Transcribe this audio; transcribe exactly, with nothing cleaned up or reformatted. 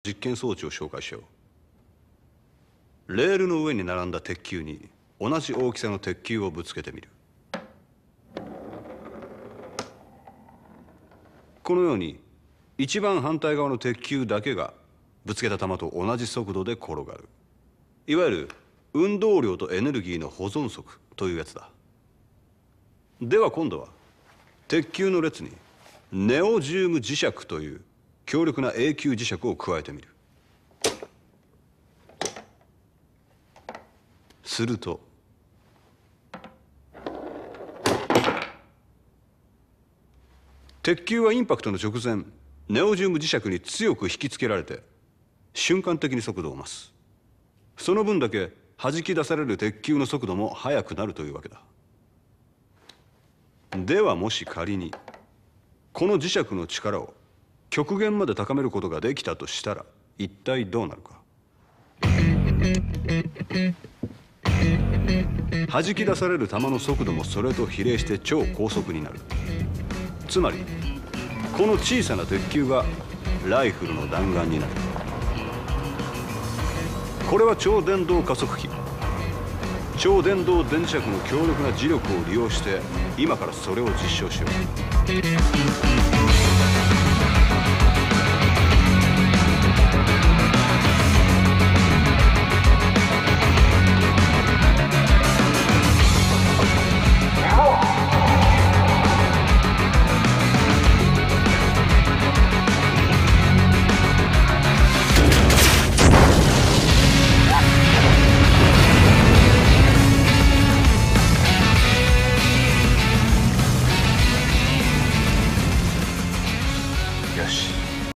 実験装置を紹介しよう。レールの上に並んだ鉄球に同じ大きさの鉄球をぶつけてみる。このように一番反対側の鉄球だけがぶつけた球と同じ速度で転がる。いわゆる運動量とエネルギーの保存則というやつだ。では今度は鉄球の列にネオジウム磁石という強力な永久磁石を加えてみる。すると鉄球はインパクトの直前ネオジウム磁石に強く引きつけられて瞬間的に速度を増す。その分だけ弾き出される鉄球の速度も速くなるというわけだ。ではもし仮にこの磁石の力を極限まで高めることができたとしたら一体どうなるか。弾き出される球の速度もそれと比例して超高速になる。つまりこの小さな鉄球がライフルの弾丸になる。これは超電導加速器。超電導電磁石の強力な磁力を利用して今からそれを実証しよう。